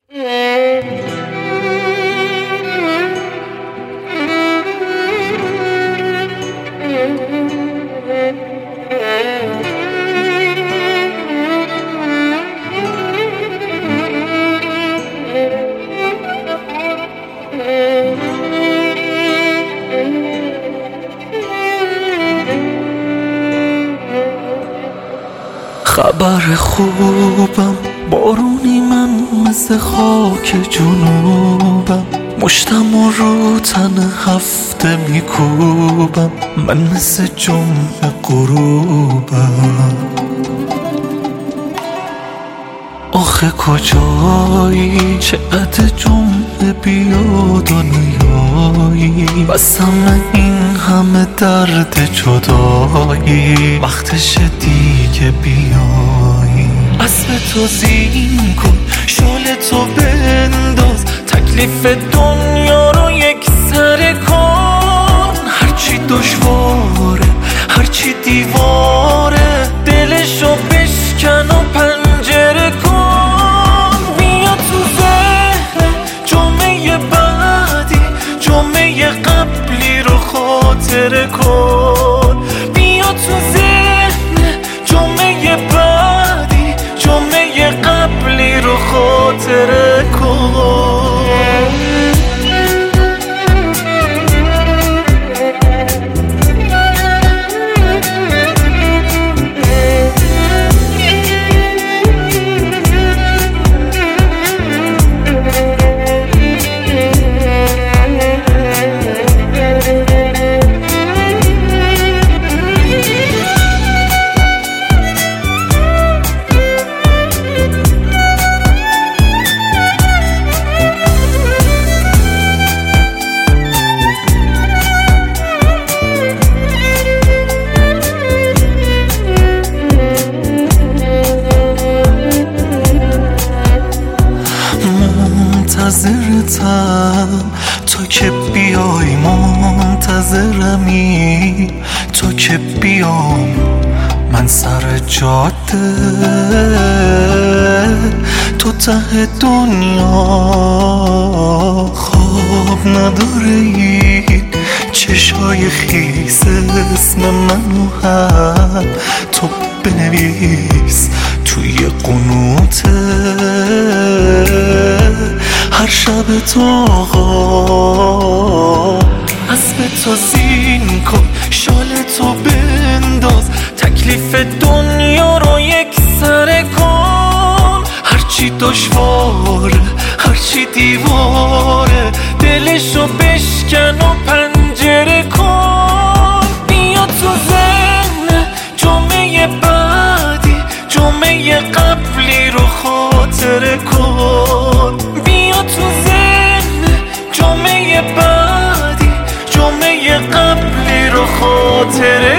خبر خوبم، بارونی من مثل خاک جنوبم، مشتم و رو تن هفته میکوبم، من مثل جمعه غروبم. آخه کجایی چقدر جمعه بیاد و نیایی، بسم این همه درد جدایی، وقتش دیگه بیایی. اسب تو زین کن، شال تو بنداز، تکلیف دنیا رو یک سره کن. هرچی دشواره، هرچی دیواره، دلشو بشکن و پنجره کن. بیا تو ذهن جمعه بعدی، جمعه قبلی رو خاطره کن. بیا تو ذهن جمعه بعدی، جمعه قبلی رو خاطره کن. منتظرتم تا که بیای، منتظرمی تا که بیام من سر جاده. تو ته دنیا خواب نداره این چشای خیس، اسم منو هم تو بنویس توی قنوته. هر شب تو آقا، اسب تو زین کن، شال تو بنداز، تکلیف دنیا رو یک سره کن. هرچی دشواره، هرچی دیواره، دلشو بشکن و پنجره کن. بیا تو ذهن جمعه بعدی، جمعه قبلی رو خاطره کن. بیا تو ذهن جمعه بعدی، جمعه قبلی رو خاطره